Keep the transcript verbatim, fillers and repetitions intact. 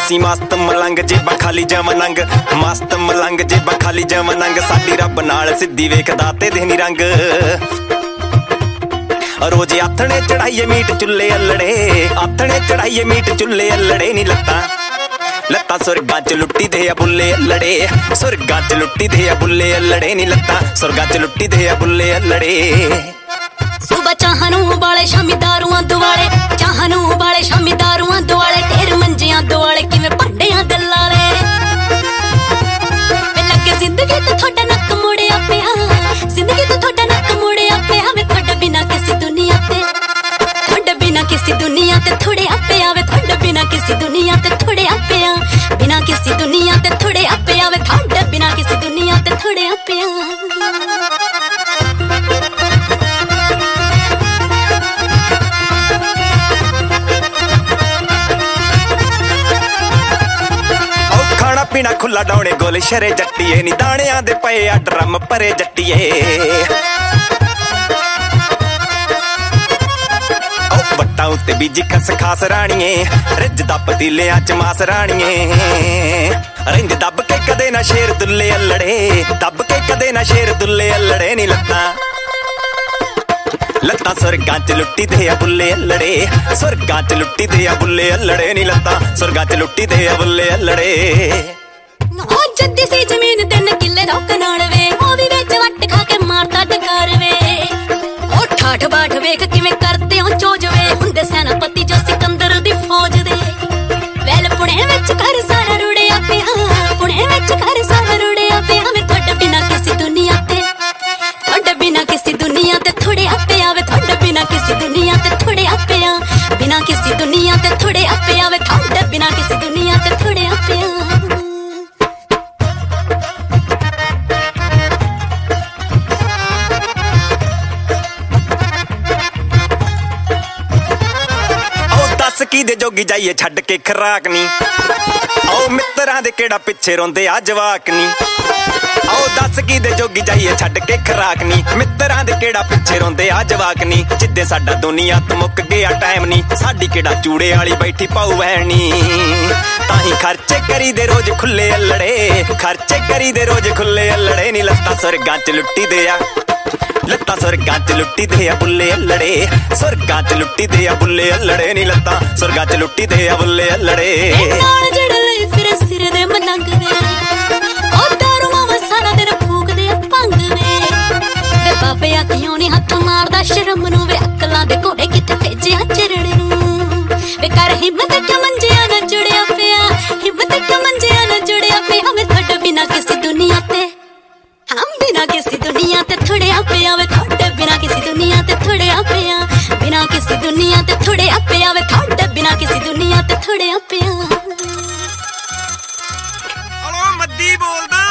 असी मस्त मलंग जेबां खाली जम नंग, मस्त मलंग जेबां खाली जम नंग। साडी रब नाल सिद्धी वेखदा ते देनी रंग। रोज आथणे चढ़ाइए मीट चुल्ले अल्लड़े, आथणे चढ़ाइए मीट चुल्ले अल्लड़े नी लत्तां लत्तां सुरगां च लुट्टी दे आ बुल्ले अल्लड़े, सुरगां च लुट्टी दे आ बुल्ले अल्लड़े नी लत्तां सुरगां च लुट्टी दे आ बुल्ले अल्लड़े। सुबह चाहनू बाले शामी दारूआं दुआले, चाहनू बाले शामी दारूआं दुआले। ढेर मंजियां दुआले किवें भांडियां दलाले। वे लगे जिंदगी तो थोड़ा नक मुड़िया पिया, जिंदगी तो थोड़ा नक मुड़िया पिया। वे थोड़ा बिना किसी दुनिया ते, थोड़ा बिना किसी दुनिया ते थोड़े आपे आवे। थोड़ा बिना किसी दुनिया ते थोड़े आपे आ, बिना किसी दुनिया ते थोड़े आपे आवे। थोड़ा बिना किसी दुनिया ते थोड़े आपे आ। पीना खुला डाउने गोल शरे जट्टिए नी दाणियां दे पए आ ड्रम भरे जट्टिए। ओ बट्टा उत्ते बीजी खस खास राणीए, रिजदा पतीलियां च मास राणीए। रिंग दब के कदे ना शेर दुल्ले अल्लड़े, दब के कदे ना शेर दुल्ले अल्लड़े नी लत्तां लत्तां सुरगां च लुट्टी दे आ बुल्ले अल्लड़े, सुरगां च लुट्टी दे आ बुल्ले अल्लड़े नी लत्तां सुरगां च लुट्टी दे आ बुल्ले अल्लड़े। ओ जद्दी सी जमीन तिन किले रोक नाल वे, ओ वी विच वट खा के मारदा डकार वे। ओ ठाठ बाठ वेख किवें करदे हो चोज वे, हुंदे सेनापति जो सिकंदर दी फौज दे। वैल पुणे विच घर सारा रुड़िया पिया, पुणे विच घर सारा रुड़िया पिया। वे थोड़े बिना किसी दुनिया ते, थोड़े बिना किसी दुनिया ते थोड़े आपे आवे। थोड़े बिना किसी दुनिया ते थोड़े आपे आ, बिना किसी दुनिया ते थोड़े आपे आवे। थोड़े बिना किसी दुनिया ते थोड़े आपे आ। की दे जोगी जाइए छड़ के खराक नी, आओ मित्रां दे केड़ा पिछे रोंदे आ जवाक नी। आओ दस की दे जोगी जाइए छड़ के खराक नी, मित्रां दे केड़ा पिछे रोंदे आ जवाक नी। जिद्दे साडा दुनिया तो मुक गया टाइम नी, साडी केड़ा चूड़े वाली बैठी पाऊ वैनी। ताही खर्चे करी दे रोज खुले अल्लड़े, खर्चे करी दे रोज खुले अल्लड़े नी लत्तां सुरगां च लुट्टी दे आ, लत्तां सुरगां च लुट्टी दे आ बुल्ले अल्लड़े, सुरगां च लुट्टी दे आ बुल्ले अल्लड़े नी लत्तां सुरगां च लुट्टी दे आ बुल्ले अल्लड़े। नाल जड़ लई फिर सिर दे मलंग वे, ओ दारू मावा सारा दिन फूक दे भंग वे। वे बाबे आ क्यों नी हत्थ मारदा शर्म नूं, वे अकलां दे घोड़े किथे भेजिया चरणे नूं। वे कर हिम्मत के मंजिया ना जुड़िया पिया, हिम्मत के मंजिया ना जुड़िया पिया। वे थोड़े बिना किसी दुनिया ते, हम बिना किसी दुनिया ते थोड़े आपे आवे। थोड़े बिना किसी दुनिया ते थोड़े आपे आ, बिना किसी दुनिया ते थोड़े आपे आवे। थोड़े बिना किसी दुनिया ते थोड़े आपे आ। हलो मद्दी बोलदा।